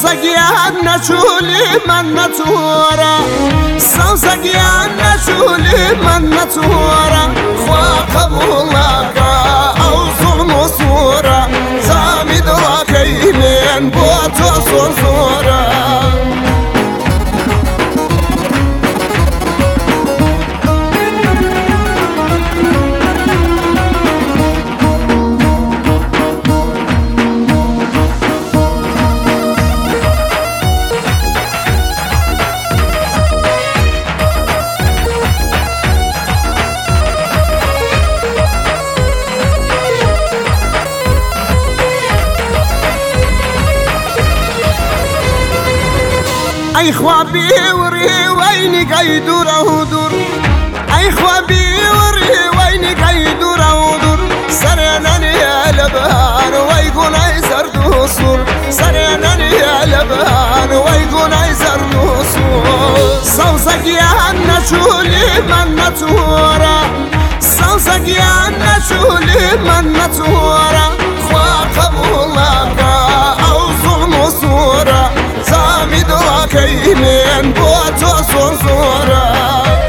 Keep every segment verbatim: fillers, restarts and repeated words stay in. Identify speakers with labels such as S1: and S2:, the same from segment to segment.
S1: سوسگیان نچولی من نتورا سوسگیان نچولی من نتورا خوا قبولك او ظلم وصورة زامي دواكي من بوتو صورة اي خوابي وري ويني قيدور ودور اي خوابي وري ويني قيدور ودور سرناني يا لبان ويقول عيسر دوسور سرناني يا لبان ويقول عيسر دوسور صوصك يا نشولي من نتورا صوصك يا نشولي من نتورا خوا قبولك او ظلم وصورة زامي دواكي من بوتو صورة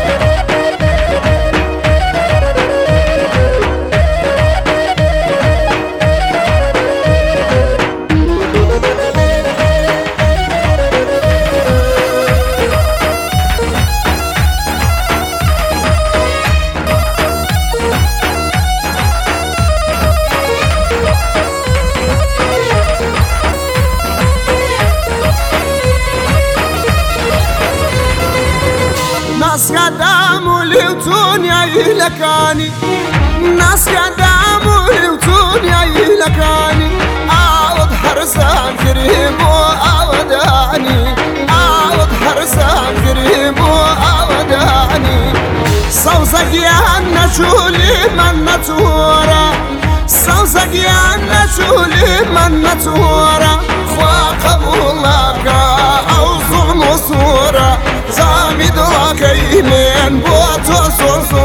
S1: ناس قداموا ليوتون يا يلكاني ناس قداموا ليوتون يا يلكاني عاود حرسان قريب وعوداني عاود حرسان قريب وعوداني صوصك يا نشولي من نتورا صوصك يا نشولي من نتورا خوا قبولك او ظلم وصورة زامي دواكي من بوتو صورة